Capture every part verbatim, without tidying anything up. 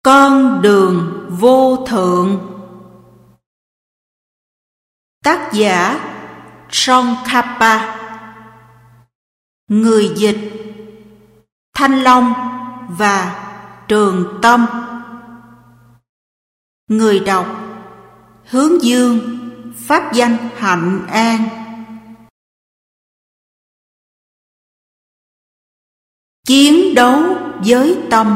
Con đường vô thượng. Tác giả Tsongkhapa. Người dịch Thanh Long và Trường Tâm. Người đọc Hướng Dương, pháp danh Hạnh An. Chiến đấu với tâm.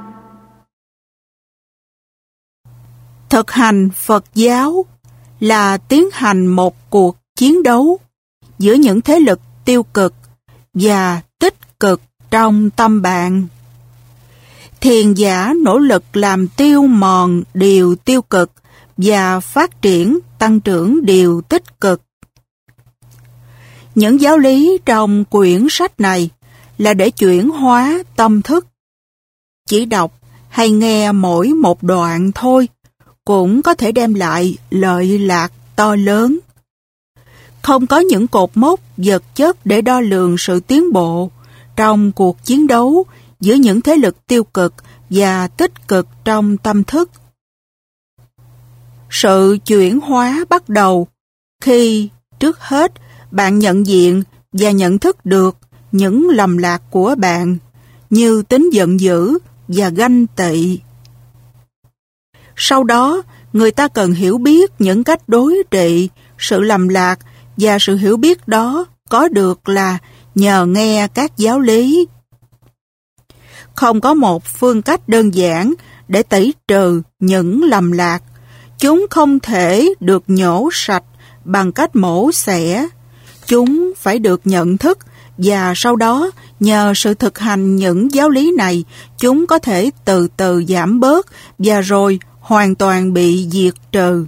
Thực hành Phật giáo là tiến hành một cuộc chiến đấu giữa những thế lực tiêu cực và tích cực trong tâm bạn. Thiền giả nỗ lực làm tiêu mòn điều tiêu cực và phát triển tăng trưởng điều tích cực. Những giáo lý trong quyển sách này là để chuyển hóa tâm thức. Chỉ đọc hay nghe mỗi một đoạn thôi cũng có thể đem lại lợi lạc to lớn. Không có những cột mốc vật chất để đo lường sự tiến bộ trong cuộc chiến đấu giữa những thế lực tiêu cực và tích cực trong tâm thức. Sự chuyển hóa bắt đầu khi, trước hết, bạn nhận diện và nhận thức được những lầm lạc của bạn, như tính giận dữ và ganh tị. Sau đó, người ta cần hiểu biết những cách đối trị sự lầm lạc, và sự hiểu biết đó có được là nhờ nghe các giáo lý. Không có một phương cách đơn giản để tẩy trừ những lầm lạc. Chúng không thể được nhổ sạch bằng cách mổ xẻ. Chúng phải được nhận thức, và sau đó nhờ sự thực hành những giáo lý này, chúng có thể từ từ giảm bớt và rồi hoàn toàn bị diệt trừ.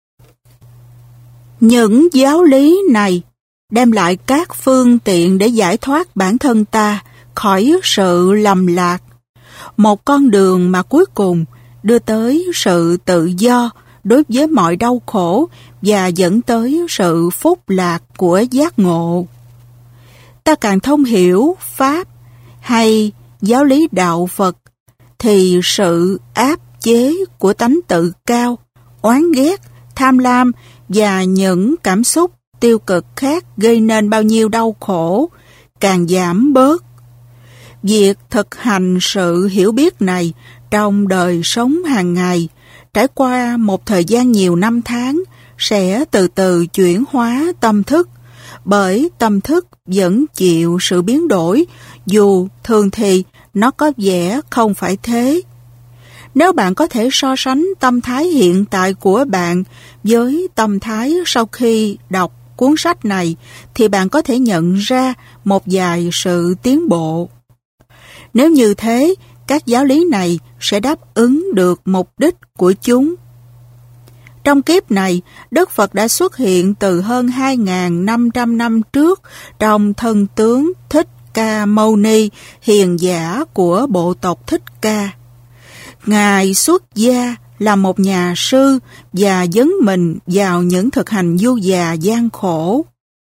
Những giáo lý này đem lại các phương tiện để giải thoát bản thân ta khỏi sự lầm lạc. Một con đường mà cuối cùng đưa tới sự tự do đối với mọi đau khổ và dẫn tới sự phúc lạc của giác ngộ. Ta càng thông hiểu Pháp hay giáo lý đạo Phật, thì sự áp chế của tánh tự cao, oán ghét, tham lam và những cảm xúc tiêu cực khác gây nên bao nhiêu đau khổ càng giảm bớt. Việc thực hành sự hiểu biết này trong đời sống hàng ngày, trải qua một thời gian nhiều năm tháng, sẽ từ từ chuyển hóa tâm thức, bởi tâm thức vẫn chịu sự biến đổi, dù thường thì nó có vẻ không phải thế. Nếu bạn có thể so sánh tâm thái hiện tại của bạn với tâm thái sau khi đọc cuốn sách này, thì bạn có thể nhận ra một vài sự tiến bộ. Nếu như thế, các giáo lý này sẽ đáp ứng được mục đích của chúng. Trong kiếp này, Đức Phật đã xuất hiện từ hơn hai nghìn năm trăm năm trước trong thân tướng Thích Ca Mâu Ni, hiền giả của bộ tộc Thích Ca. Ngài xuất gia là một nhà sư và dấn mình vào những thực hành du già gian khổ.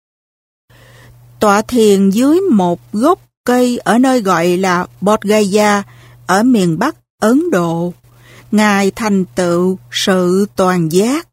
Tọa thiền dưới một gốc cây ở nơi gọi là Bodh Gaya ở miền Bắc Ấn Độ, Ngài thành tựu sự toàn giác.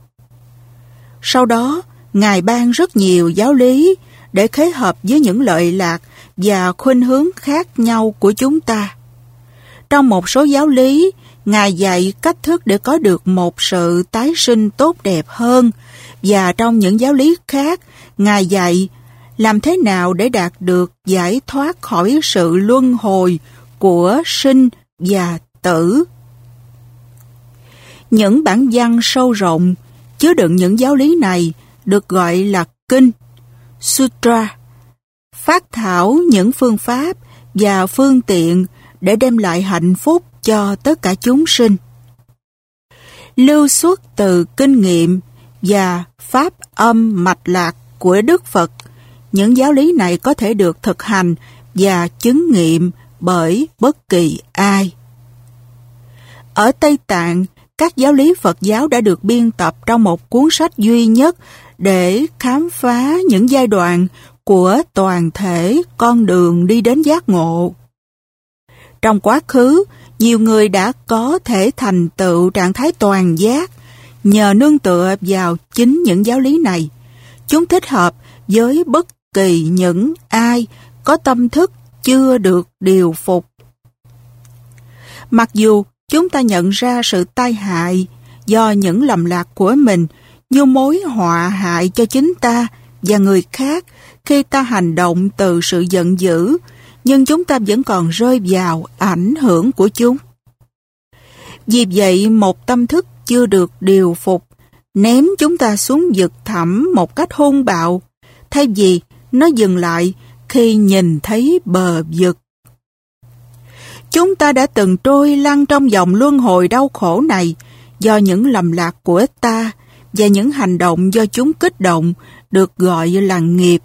Sau đó, Ngài ban rất nhiều giáo lý để khế hợp với những lợi lạc và khuynh hướng khác nhau của chúng ta. Trong một số giáo lý, Ngài dạy cách thức để có được một sự tái sinh tốt đẹp hơn, và trong những giáo lý khác, Ngài dạy làm thế nào để đạt được giải thoát khỏi sự luân hồi của sinh và tử. Những bản văn sâu rộng chứa đựng những giáo lý này được gọi là kinh, sutra, phát thảo những phương pháp và phương tiện để đem lại hạnh phúc cho tất cả chúng sinh. Lưu xuất từ kinh nghiệm và pháp âm mạch lạc của Đức Phật, những giáo lý này có thể được thực hành và chứng nghiệm bởi bất kỳ ai. Ở Tây Tạng, các giáo lý Phật giáo đã được biên tập trong một cuốn sách duy nhất để khám phá những giai đoạn của toàn thể con đường đi đến giác ngộ. Trong quá khứ, nhiều người đã có thể thành tựu trạng thái toàn giác nhờ nương tựa vào chính những giáo lý này. Chúng thích hợp với bất kỳ những ai có tâm thức chưa được điều phục. Mặc dù chúng ta nhận ra sự tai hại do những lầm lạc của mình như mối họa hại cho chính ta và người khác khi ta hành động từ sự giận dữ, nhưng chúng ta vẫn còn rơi vào ảnh hưởng của chúng. Vì vậy, một tâm thức chưa được điều phục ném chúng ta xuống vực thẳm một cách hung bạo, thay vì nó dừng lại khi nhìn thấy bờ vực. Chúng ta đã từng trôi lăn trong vòng luân hồi đau khổ này do những lầm lạc của ta và những hành động do chúng kích động được gọi là nghiệp.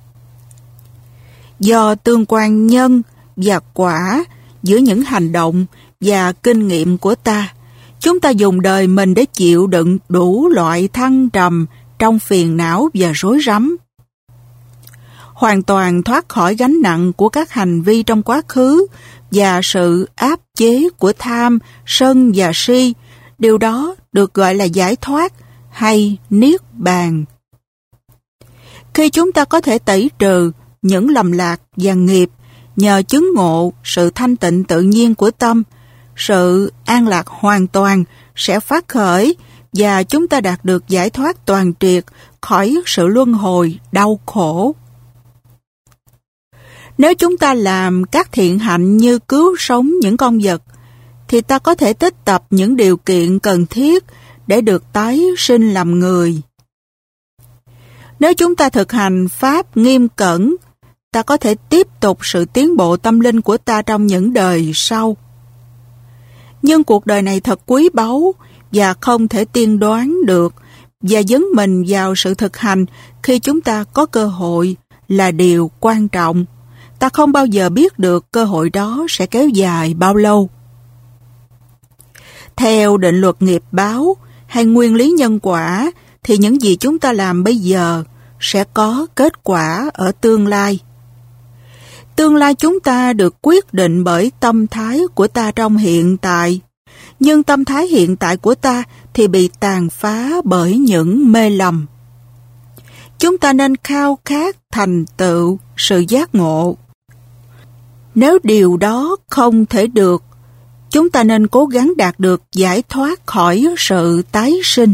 Do tương quan nhân và quả giữa những hành động và kinh nghiệm của ta, chúng ta dùng đời mình để chịu đựng đủ loại thăng trầm trong phiền não và rối rắm. Hoàn toàn thoát khỏi gánh nặng của các hành vi trong quá khứ và sự áp chế của tham, sân và si, điều đó được gọi là giải thoát hay niết bàn. Khi chúng ta có thể tẩy trừ những lầm lạc và nghiệp nhờ chứng ngộ sự thanh tịnh tự nhiên của tâm, sự an lạc hoàn toàn sẽ phát khởi và chúng ta đạt được giải thoát toàn triệt khỏi sự luân hồi đau khổ. Nếu chúng ta làm các thiện hạnh như cứu sống những con vật, thì ta có thể tích tập những điều kiện cần thiết để được tái sinh làm người. Nếu chúng ta thực hành pháp nghiêm cẩn, ta có thể tiếp tục sự tiến bộ tâm linh của ta trong những đời sau. Nhưng cuộc đời này thật quý báu và không thể tiên đoán được, và dấn mình vào sự thực hành khi chúng ta có cơ hội là điều quan trọng. Ta không bao giờ biết được cơ hội đó sẽ kéo dài bao lâu. Theo định luật nghiệp báo hay nguyên lý nhân quả, thì những gì chúng ta làm bây giờ sẽ có kết quả ở tương lai. Tương lai chúng ta được quyết định bởi tâm thái của ta trong hiện tại, nhưng tâm thái hiện tại của ta thì bị tàn phá bởi những mê lầm. Chúng ta nên khao khát thành tựu sự giác ngộ. Nếu điều đó không thể được, chúng ta nên cố gắng đạt được giải thoát khỏi sự tái sinh.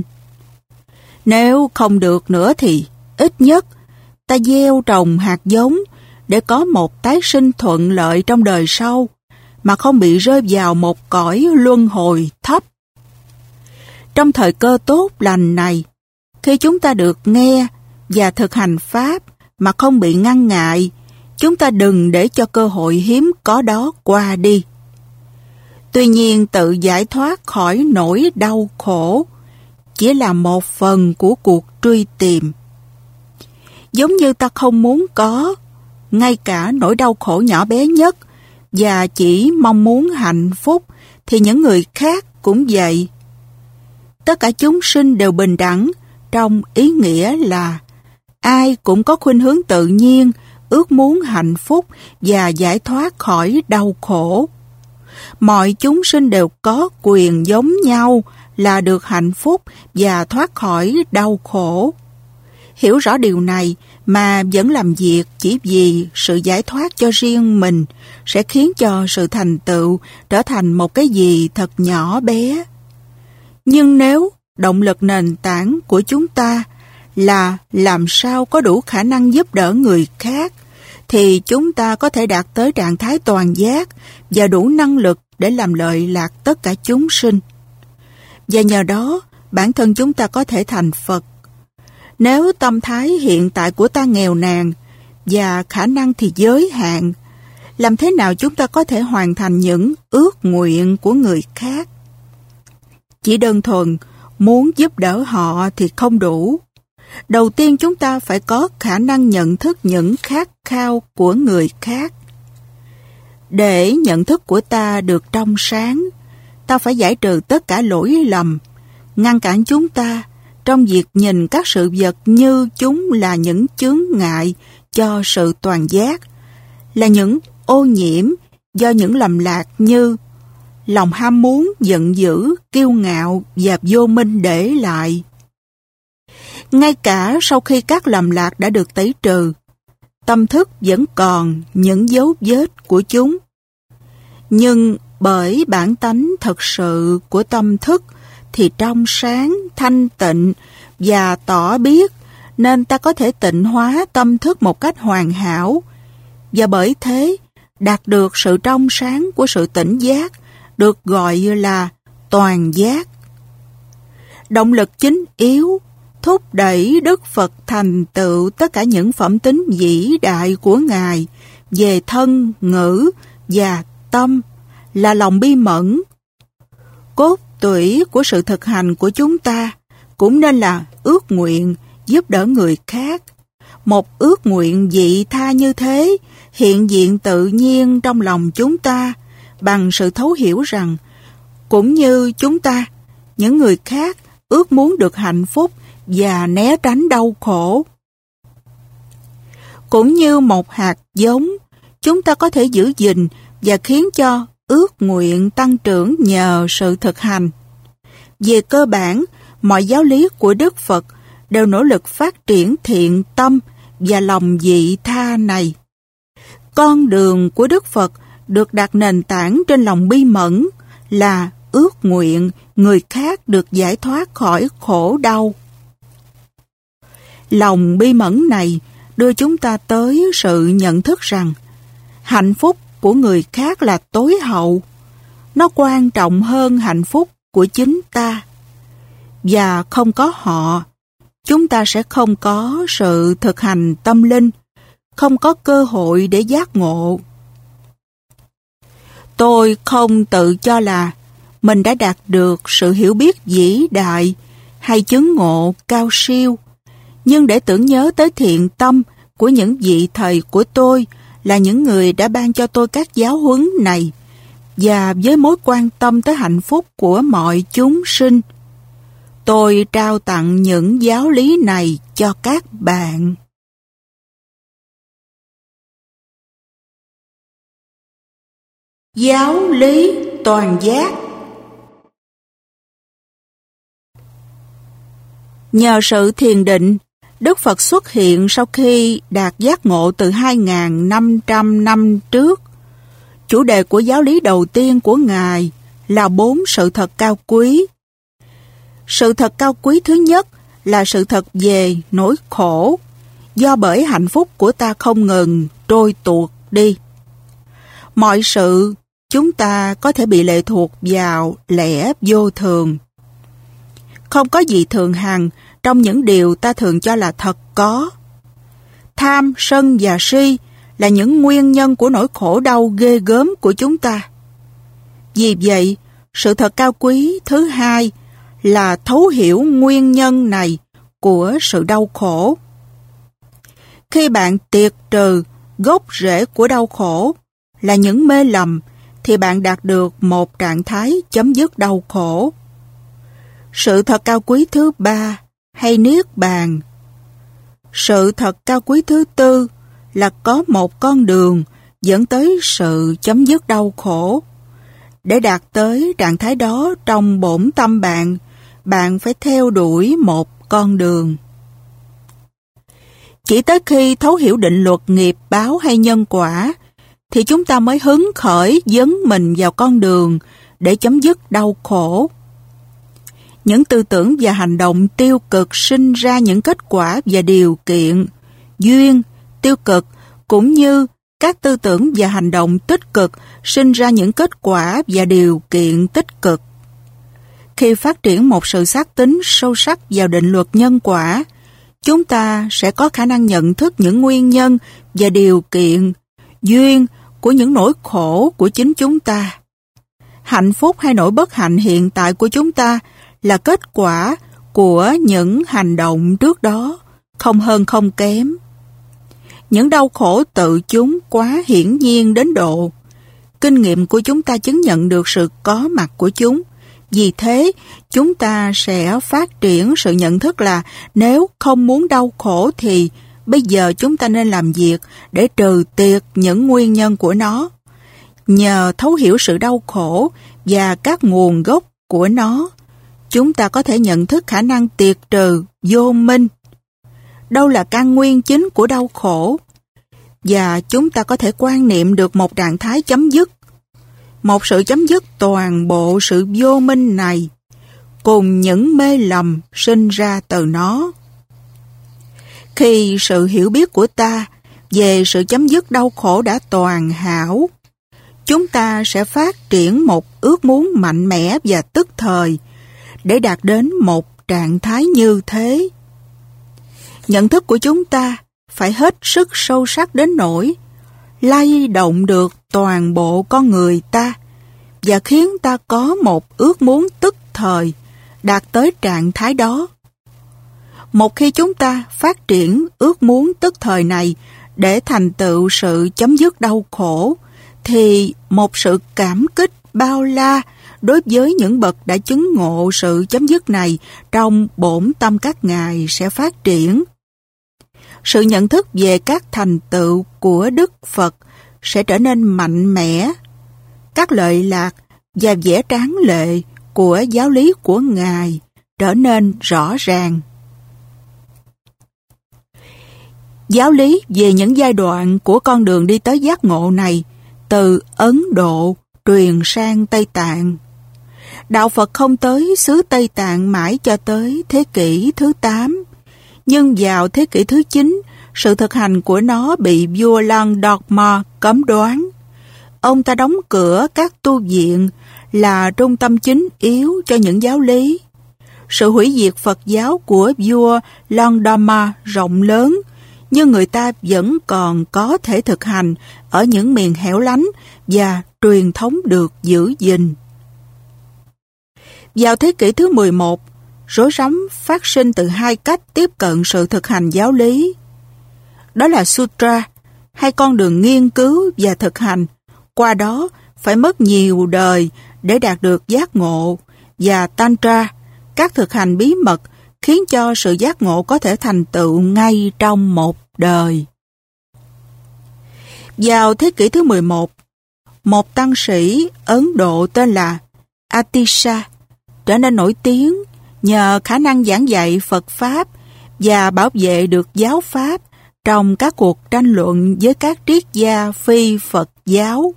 Nếu không được nữa thì ít nhất ta gieo trồng hạt giống để có một tái sinh thuận lợi trong đời sau mà không bị rơi vào một cõi luân hồi thấp. Trong thời cơ tốt lành này, khi chúng ta được nghe và thực hành pháp mà không bị ngăn ngại, chúng ta đừng để cho cơ hội hiếm có đó qua đi. Tuy nhiên, tự giải thoát khỏi nỗi đau khổ chỉ là một phần của cuộc truy tìm. Giống như ta không muốn có ngay cả nỗi đau khổ nhỏ bé nhất và chỉ mong muốn hạnh phúc, thì những người khác cũng vậy. Tất cả chúng sinh đều bình đẳng trong ý nghĩa là ai cũng có khuynh hướng tự nhiên ước muốn hạnh phúc và giải thoát khỏi đau khổ. Mọi chúng sinh đều có quyền giống nhau là được hạnh phúc và thoát khỏi đau khổ. Hiểu rõ điều này mà vẫn làm việc chỉ vì sự giải thoát cho riêng mình sẽ khiến cho sự thành tựu trở thành một cái gì thật nhỏ bé. Nhưng nếu động lực nền tảng của chúng ta là làm sao có đủ khả năng giúp đỡ người khác, thì chúng ta có thể đạt tới trạng thái toàn giác và đủ năng lực để làm lợi lạc tất cả chúng sinh. Và nhờ đó, bản thân chúng ta có thể thành Phật. Nếu tâm thái hiện tại của ta nghèo nàn và khả năng thì giới hạn, làm thế nào chúng ta có thể hoàn thành những ước nguyện của người khác? Chỉ đơn thuần muốn giúp đỡ họ thì không đủ. Đầu tiên chúng ta phải có khả năng nhận thức những khát khao của người khác. Để nhận thức của ta được trong sáng, ta phải giải trừ tất cả lỗi lầm, ngăn cản chúng ta trong việc nhìn các sự vật như chúng là những chướng ngại cho sự toàn giác, là những ô nhiễm do những lầm lạc như lòng ham muốn, giận dữ, kiêu ngạo và vô minh để lại. Ngay cả sau khi các lầm lạc đã được tẩy trừ, tâm thức vẫn còn những dấu vết của chúng. Nhưng bởi bản tánh thật sự của tâm thức thì trong sáng, thanh tịnh và tỏ biết, nên ta có thể tịnh hóa tâm thức một cách hoàn hảo, và bởi thế đạt được sự trong sáng của sự tỉnh giác, được gọi là toàn giác. Động lực chính yếu thúc đẩy Đức Phật thành tựu tất cả những phẩm tính vĩ đại của Ngài về thân, ngữ và tâm là lòng bi mẫn. Cốt tủy của sự thực hành của chúng ta cũng nên là ước nguyện giúp đỡ người khác. Một ước nguyện vị tha như thế hiện diện tự nhiên trong lòng chúng ta bằng sự thấu hiểu rằng cũng như chúng ta, những người khác ước muốn được hạnh phúc và né tránh đau khổ. Cũng như một hạt giống, chúng ta có thể giữ gìn và khiến cho ước nguyện tăng trưởng nhờ sự thực hành. Về cơ bản, mọi giáo lý của Đức Phật đều nỗ lực phát triển thiện tâm và lòng vị tha này. Con đường của Đức Phật được đặt nền tảng trên lòng bi mẫn là ước nguyện người khác được giải thoát khỏi khổ đau. Lòng bi mẫn này đưa chúng ta tới sự nhận thức rằng hạnh phúc của người khác là tối hậu. Nó quan trọng hơn hạnh phúc của chính ta. Và không có họ, chúng ta sẽ không có sự thực hành tâm linh, không có cơ hội để giác ngộ. Tôi không tự cho là mình đã đạt được sự hiểu biết vĩ đại hay chứng ngộ cao siêu, nhưng để tưởng nhớ tới thiện tâm của những vị thầy của tôi là những người đã ban cho tôi các giáo huấn này, và với mối quan tâm tới hạnh phúc của mọi chúng sinh, tôi trao tặng những giáo lý này cho các bạn. Giáo lý toàn giác. Nhờ sự thiền định, Đức Phật xuất hiện sau khi đạt giác ngộ từ hai nghìn năm trăm năm trước. Chủ đề của giáo lý đầu tiên của Ngài là bốn sự thật cao quý. Sự thật cao quý thứ nhất là sự thật về nỗi khổ, do bởi hạnh phúc của ta không ngừng trôi tuột đi. Mọi sự chúng ta có thể bị lệ thuộc vào lẽ vô thường. Không có gì thường hằng trong những điều ta thường cho là thật có. Tham, sân và si là những nguyên nhân của nỗi khổ đau ghê gớm của chúng ta. Vì vậy, sự thật cao quý thứ hai là thấu hiểu nguyên nhân này của sự đau khổ. Khi bạn tiệt trừ gốc rễ của đau khổ là những mê lầm, thì bạn đạt được một trạng thái chấm dứt đau khổ. Sự thật cao quý thứ ba hay niết bàn. Sự thật cao quý thứ tư là có một con đường dẫn tới sự chấm dứt đau khổ. Để đạt tới trạng thái đó trong bổn tâm bạn, bạn phải theo đuổi một con đường. Chỉ tới khi thấu hiểu định luật nghiệp báo hay nhân quả, thì chúng ta mới hứng khởi dấn mình vào con đường để chấm dứt đau khổ. Những tư tưởng và hành động tiêu cực sinh ra những kết quả và điều kiện, duyên, tiêu cực, cũng như các tư tưởng và hành động tích cực sinh ra những kết quả và điều kiện tích cực. Khi phát triển một sự xác tín sâu sắc vào định luật nhân quả, chúng ta sẽ có khả năng nhận thức những nguyên nhân và điều kiện, duyên của những nỗi khổ của chính chúng ta. Hạnh phúc hay nỗi bất hạnh hiện tại của chúng ta là kết quả của những hành động trước đó, không hơn không kém. Những đau khổ tự chúng quá hiển nhiên đến độ kinh nghiệm của chúng ta chứng nhận được sự có mặt của chúng. Vì thế, chúng ta sẽ phát triển sự nhận thức là nếu không muốn đau khổ thì bây giờ chúng ta nên làm việc để trừ tiệt những nguyên nhân của nó. Nhờ thấu hiểu sự đau khổ và các nguồn gốc của nó, chúng ta có thể nhận thức khả năng tiệt trừ vô minh. Đâu là căn nguyên chính của đau khổ? Và chúng ta có thể quan niệm được một trạng thái chấm dứt, một sự chấm dứt toàn bộ sự vô minh này, cùng những mê lầm sinh ra từ nó. Khi sự hiểu biết của ta về sự chấm dứt đau khổ đã toàn hảo, chúng ta sẽ phát triển một ước muốn mạnh mẽ và tức thời để đạt đến một trạng thái như thế. Nhận thức của chúng ta phải hết sức sâu sắc đến nỗi lay động được toàn bộ con người ta và khiến ta có một ước muốn tức thời đạt tới trạng thái đó. Một khi chúng ta phát triển ước muốn tức thời này để thành tựu sự chấm dứt đau khổ, thì một sự cảm kích bao la đối với những bậc đã chứng ngộ sự chấm dứt này trong bổn tâm các ngài sẽ phát triển. Sự nhận thức về các thành tựu của Đức Phật sẽ trở nên mạnh mẽ. Các lợi lạc và vẻ tráng lệ của giáo lý của ngài trở nên rõ ràng. Giáo lý về những giai đoạn của con đường đi tới giác ngộ này từ Ấn Độ truyền sang Tây Tạng. Đạo Phật không tới xứ Tây Tạng mãi cho tới thế kỷ thứ tám, nhưng vào thế kỷ thứ chín, sự thực hành của nó bị vua Landorma cấm đoán. Ông ta đóng cửa các tu viện là trung tâm chính yếu cho những giáo lý. Sự hủy diệt Phật giáo của vua Landorma rộng lớn, nhưng người ta vẫn còn có thể thực hành ở những miền hẻo lánh và truyền thống được giữ gìn. Vào thế kỷ thứ mười một, rối rắm phát sinh từ hai cách tiếp cận sự thực hành giáo lý. Đó là Sutra, hay con đường nghiên cứu và thực hành, qua đó phải mất nhiều đời để đạt được giác ngộ, và Tantra, các thực hành bí mật khiến cho sự giác ngộ có thể thành tựu ngay trong một đời. Vào thế kỷ thứ mười một, một tăng sĩ Ấn Độ tên là Atisha trở nên nổi tiếng nhờ khả năng giảng dạy Phật Pháp và bảo vệ được giáo Pháp trong các cuộc tranh luận với các triết gia phi Phật giáo.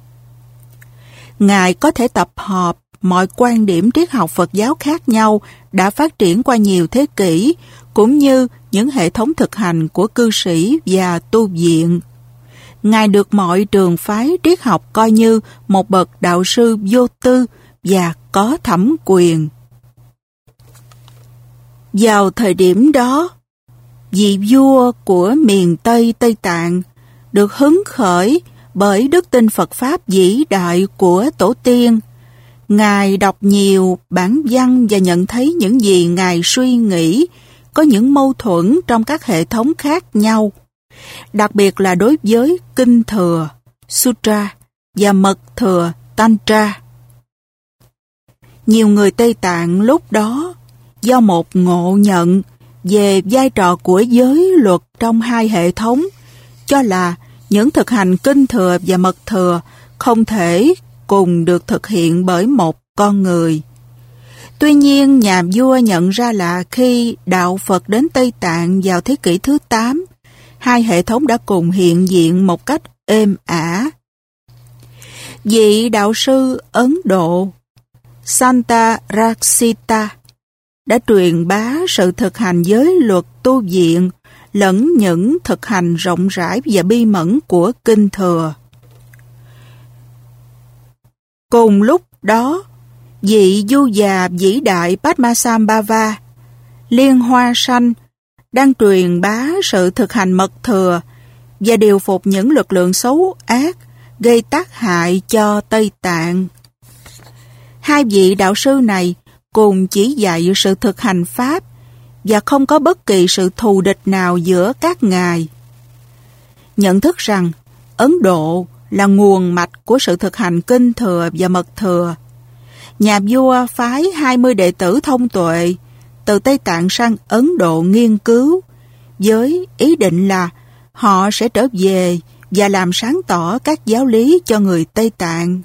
Ngài có thể tập hợp mọi quan điểm triết học Phật giáo khác nhau đã phát triển qua nhiều thế kỷ, cũng như những hệ thống thực hành của cư sĩ và tu viện. Ngài được mọi trường phái triết học coi như một bậc đạo sư vô tư và có thẩm quyền. Vào thời điểm đó, vị vua của miền Tây Tây Tạng được hứng khởi bởi đức tin Phật Pháp vĩ đại của Tổ tiên. Ngài đọc nhiều bản văn và nhận thấy những gì Ngài suy nghĩ có những mâu thuẫn trong các hệ thống khác nhau, đặc biệt là đối với Kinh Thừa, Sutra và Mật Thừa, Tantra. Nhiều người Tây Tạng lúc đó, do một ngộ nhận về vai trò của giới luật trong hai hệ thống, cho là những thực hành Kinh Thừa và Mật Thừa không thể cùng được thực hiện bởi một con người. Tuy nhiên, nhà vua nhận ra là khi Đạo Phật đến Tây Tạng vào thế kỷ thứ tám, hai hệ thống đã cùng hiện diện một cách êm ả. Vị đạo sư Ấn Độ Santa Raksita đã truyền bá sự thực hành giới luật tu viện lẫn những thực hành rộng rãi và bi mẫn của Kinh Thừa. Cùng lúc đó, vị du già vĩ đại Padmasambhava, Liên Hoa Sanh, đang truyền bá sự thực hành Mật Thừa và điều phục những lực lượng xấu ác gây tác hại cho Tây Tạng. Hai vị đạo sư này cùng chỉ dạy sự thực hành Pháp và không có bất kỳ sự thù địch nào giữa các ngài. Nhận thức rằng Ấn Độ là nguồn mạch của sự thực hành Kinh Thừa và Mật Thừa, nhà vua phái hai mươi đệ tử thông tuệ từ Tây Tạng sang Ấn Độ nghiên cứu, với ý định là họ sẽ trở về và làm sáng tỏ các giáo lý cho người Tây Tạng.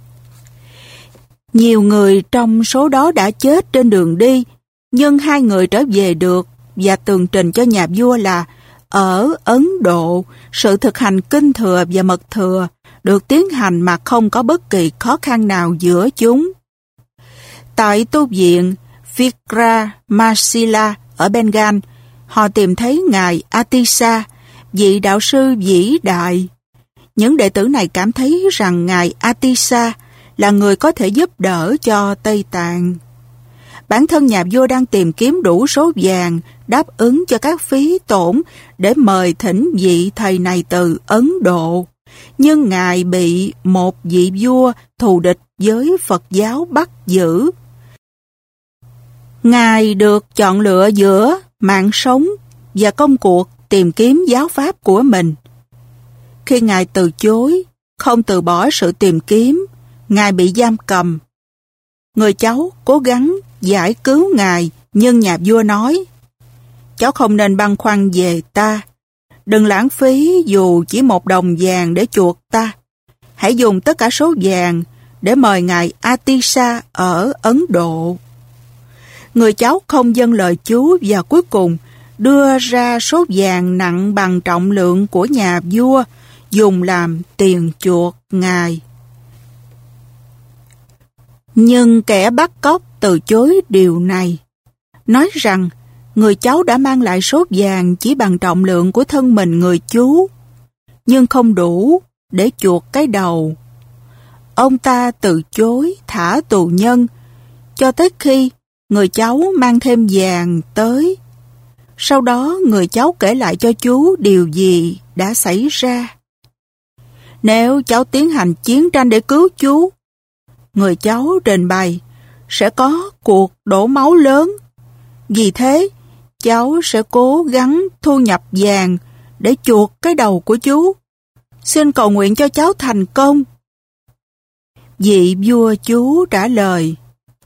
Nhiều người trong số đó đã chết trên đường đi, nhưng hai người trở về được và tường trình cho nhà vua là ở Ấn Độ, sự thực hành kinh thừa và mật thừa được tiến hành mà không có bất kỳ khó khăn nào giữa chúng. Tại tu viện Vikramasila ở Bengal, họ tìm thấy ngài Atisa, vị đạo sư vĩ đại. Những đệ tử này cảm thấy rằng ngài Atisa là người có thể giúp đỡ cho Tây Tạng. Bản thân nhà vua đang tìm kiếm đủ số vàng đáp ứng cho các phí tổn để mời thỉnh vị thầy này từ Ấn Độ. Nhưng ngài bị một vị vua thù địch với Phật giáo bắt giữ. Ngài được chọn lựa giữa mạng sống và công cuộc tìm kiếm giáo pháp của mình. Khi ngài từ chối, không từ bỏ sự tìm kiếm, ngài bị giam cầm. Người cháu cố gắng giải cứu ngài, nhưng nhà vua nói, cháu không nên băn khoăn về ta. Đừng lãng phí dù chỉ một đồng vàng để chuộc ta. Hãy dùng tất cả số vàng để mời ngài Atisa ở Ấn Độ. Người cháu không vâng lời chú và cuối cùng đưa ra số vàng nặng bằng trọng lượng của nhà vua, dùng làm tiền chuộc ngài. Nhưng kẻ bắt cóc từ chối điều này, nói rằng người cháu đã mang lại số vàng chỉ bằng trọng lượng của thân mình người chú, nhưng không đủ để chuộc cái đầu. Ông ta từ chối thả tù nhân, cho tới khi người cháu mang thêm vàng tới. Sau đó người cháu kể lại cho chú điều gì đã xảy ra. Nếu cháu tiến hành chiến tranh để cứu chú, người cháu trình bày, sẽ có cuộc đổ máu lớn. Vì thế, cháu sẽ cố gắng thu nhập vàng để chuộc cái đầu của chú. Xin cầu nguyện cho cháu thành công. Vị vua chú trả lời,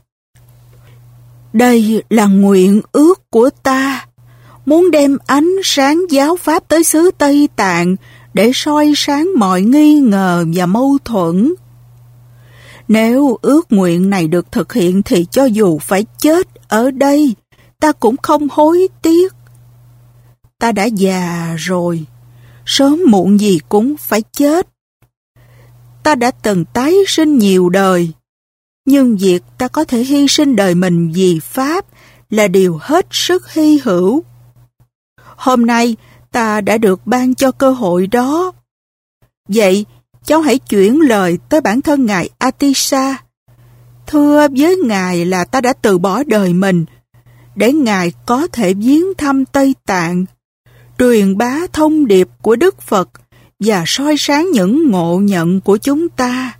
đây là nguyện ước của ta, muốn đem ánh sáng giáo pháp tới xứ Tây Tạng để soi sáng mọi nghi ngờ và mâu thuẫn. Nếu ước nguyện này được thực hiện thì cho dù phải chết ở đây, ta cũng không hối tiếc. Ta đã già rồi, sớm muộn gì cũng phải chết. Ta đã từng tái sinh nhiều đời, nhưng việc ta có thể hy sinh đời mình vì Pháp là điều hết sức hy hữu. Hôm nay ta đã được ban cho cơ hội đó. Vậy, cháu hãy chuyển lời tới bản thân ngài Atisa. Thưa với ngài là ta đã từ bỏ đời mình để ngài có thể viếng thăm Tây Tạng, truyền bá thông điệp của Đức Phật và soi sáng những ngộ nhận của chúng ta.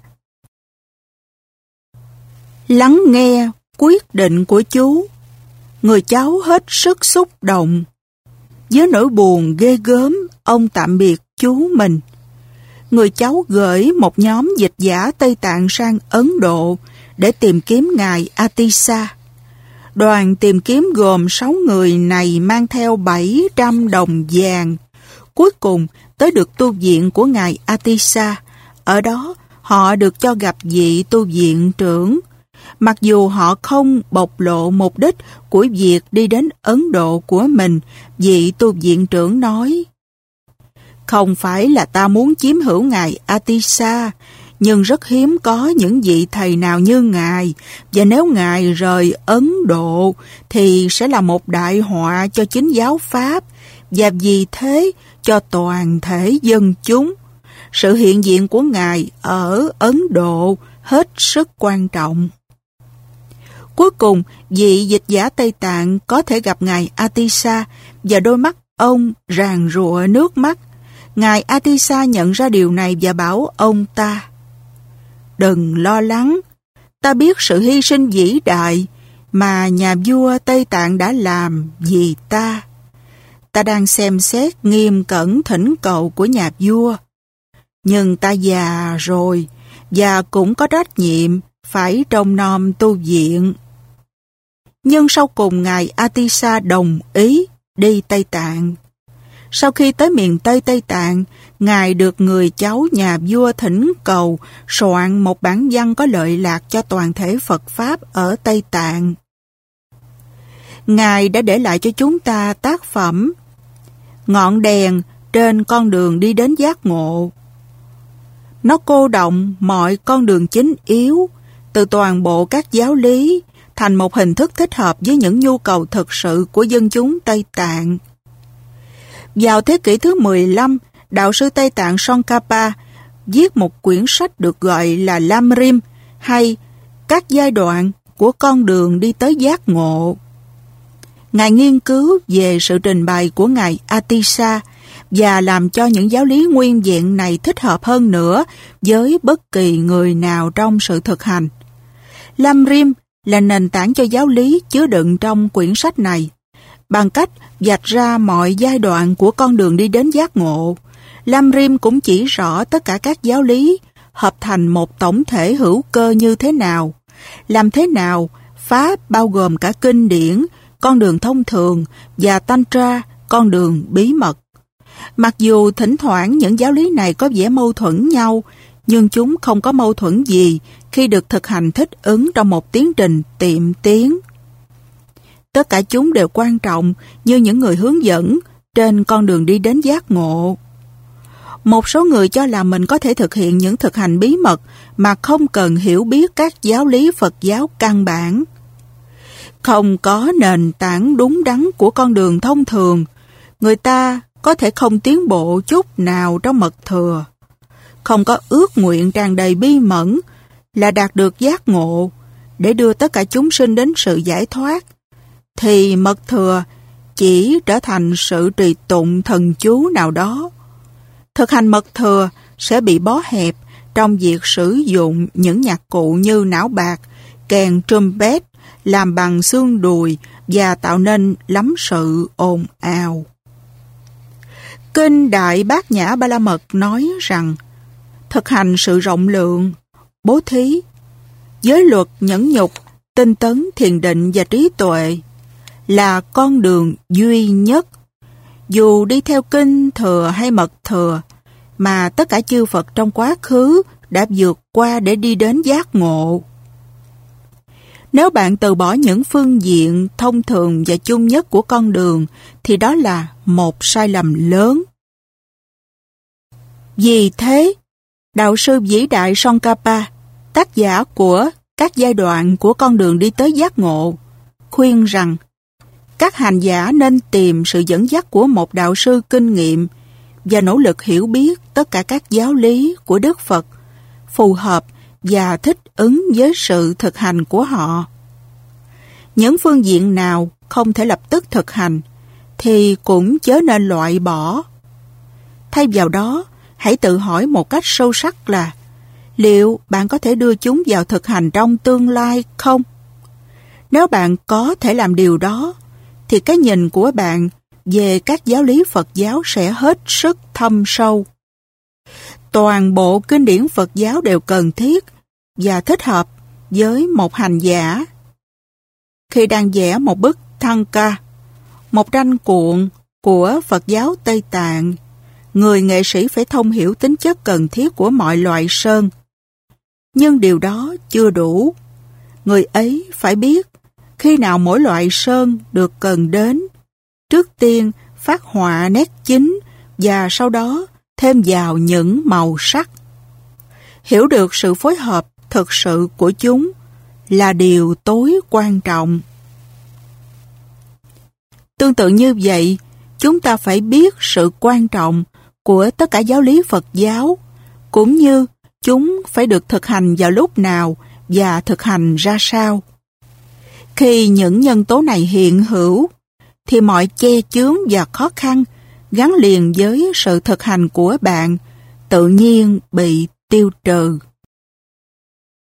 Lắng nghe quyết định của chú, người cháu hết sức xúc động. Với nỗi buồn ghê gớm, ông tạm biệt chú mình. Người cháu gửi một nhóm dịch giả Tây Tạng sang Ấn Độ để tìm kiếm ngài Atisa. Đoàn tìm kiếm gồm sáu người này mang theo bảy trăm đồng vàng. Cuối cùng tới được tu viện của ngài Atisa. Ở đó họ được cho gặp vị tu viện trưởng. Mặc dù họ không bộc lộ mục đích của việc đi đến Ấn Độ của mình, vị tu viện trưởng nói, không phải là ta muốn chiếm hữu ngài Atisa, nhưng rất hiếm có những vị thầy nào như ngài, và nếu ngài rời Ấn Độ thì sẽ là một đại họa cho chính giáo Pháp, và vì thế cho toàn thể dân chúng. Sự hiện diện của ngài ở Ấn Độ hết sức quan trọng. Cuối cùng, vị dịch giả Tây Tạng có thể gặp ngài Atisa và đôi mắt ông ràn rụa nước mắt. Ngài Atisa nhận ra điều này và bảo ông ta, đừng lo lắng, ta biết sự hy sinh vĩ đại mà nhà vua Tây Tạng đã làm vì ta. Ta đang xem xét nghiêm cẩn thỉnh cầu của nhà vua, nhưng ta già rồi và cũng có trách nhiệm phải trông nom tu viện. Nhưng sau cùng ngài Atisa đồng ý đi Tây Tạng. Sau khi tới miền Tây Tây Tạng, Ngài được người cháu nhà vua thỉnh cầu soạn một bản văn có lợi lạc cho toàn thể Phật Pháp ở Tây Tạng. Ngài đã để lại cho chúng ta tác phẩm Ngọn đèn trên con đường đi đến giác ngộ. Nó cô động mọi con đường chính yếu từ toàn bộ các giáo lý thành một hình thức thích hợp với những nhu cầu thực sự của dân chúng Tây Tạng. Vào thế kỷ thứ mười lăm, đạo sư Tây Tạng Tsongkhapa viết một quyển sách được gọi là Lamrim, hay Các giai đoạn của con đường đi tới giác ngộ. Ngài nghiên cứu về sự trình bày của Ngài Atisa và làm cho những giáo lý nguyên vẹn này thích hợp hơn nữa với bất kỳ người nào trong sự thực hành. Lamrim là nền tảng cho giáo lý chứa đựng trong quyển sách này. Bằng cách vạch ra mọi giai đoạn của con đường đi đến giác ngộ, Lamrim cũng chỉ rõ tất cả các giáo lý hợp thành một tổng thể hữu cơ như thế nào, làm thế nào Pháp bao gồm cả kinh điển, con đường thông thường và Tantra, con đường bí mật. Mặc dù thỉnh thoảng những giáo lý này có vẻ mâu thuẫn nhau, nhưng chúng không có mâu thuẫn gì khi được thực hành thích ứng trong một tiến trình tiệm tiến. Tất cả chúng đều quan trọng như những người hướng dẫn trên con đường đi đến giác ngộ. Một số người cho là mình có thể thực hiện những thực hành bí mật mà không cần hiểu biết các giáo lý Phật giáo căn bản. Không có nền tảng đúng đắn của con đường thông thường, người ta có thể không tiến bộ chút nào trong mật thừa. Không có ước nguyện tràn đầy bi mẫn là đạt được giác ngộ để đưa tất cả chúng sinh đến sự giải thoát, thì mật thừa chỉ trở thành sự trì tụng thần chú nào đó. Thực hành mật thừa sẽ bị bó hẹp trong việc sử dụng những nhạc cụ như não bạc, kèn trumpet làm bằng xương đùi và tạo nên lắm sự ồn ào. Kinh Đại Bát Nhã Ba La Mật nói rằng thực hành sự rộng lượng, bố thí, giới luật nhẫn nhục, tinh tấn, thiền định và trí tuệ là con đường duy nhất, dù đi theo kinh thừa hay mật thừa, mà tất cả chư Phật trong quá khứ đã vượt qua để đi đến giác ngộ. Nếu bạn từ bỏ những phương diện thông thường và chung nhất của con đường, thì đó là một sai lầm lớn. Vì thế, đạo sư vĩ đại Tsongkhapa, tác giả của Các giai đoạn của con đường đi tới giác ngộ, khuyên rằng các hành giả nên tìm sự dẫn dắt của một đạo sư kinh nghiệm và nỗ lực hiểu biết tất cả các giáo lý của Đức Phật, phù hợp và thích ứng với sự thực hành của họ. Những phương diện nào không thể lập tức thực hành thì cũng chớ nên loại bỏ. Thay vào đó, hãy tự hỏi một cách sâu sắc là liệu bạn có thể đưa chúng vào thực hành trong tương lai không? Nếu bạn có thể làm điều đó, thì cái nhìn của bạn về các giáo lý Phật giáo sẽ hết sức thâm sâu. Toàn bộ kinh điển Phật giáo đều cần thiết và thích hợp với một hành giả. Khi đang vẽ một bức Thangka, một tranh cuộn của Phật giáo Tây Tạng, người nghệ sĩ phải thông hiểu tính chất cần thiết của mọi loại sơn. Nhưng điều đó chưa đủ. Người ấy phải biết khi nào mỗi loại sơn được cần đến. Trước tiên phát họa nét chính và sau đó thêm vào những màu sắc. Hiểu được sự phối hợp thực sự của chúng là điều tối quan trọng. Tương tự như vậy, chúng ta phải biết sự quan trọng của tất cả giáo lý Phật giáo, cũng như chúng phải được thực hành vào lúc nào và thực hành ra sao. Khi những nhân tố này hiện hữu, thì mọi che chướng và khó khăn gắn liền với sự thực hành của bạn tự nhiên bị tiêu trừ.